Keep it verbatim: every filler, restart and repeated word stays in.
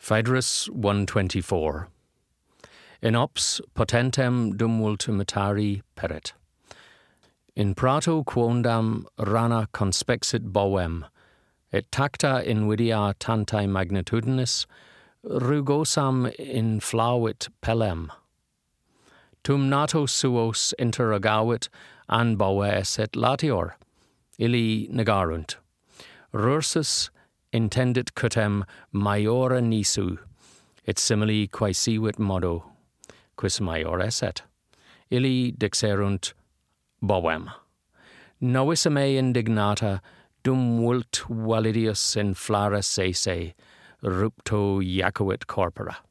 Phaedrus one twenty-four. In ops potentem dum ultimatari perit. In prato quondam rana conspexit bovem, et tacta invidia tantae magnitudinis, rugosam inflavit pellem. Tum nato suos interrogavit an boves et latior, illi negarunt. Rursus intendit cutem maiora nisu, et simili quaesivit modo, quis maior esset. Illi dixerunt bovem. Novissa me indignata, dum vult validius inflara sese, rupto jacuit corpora.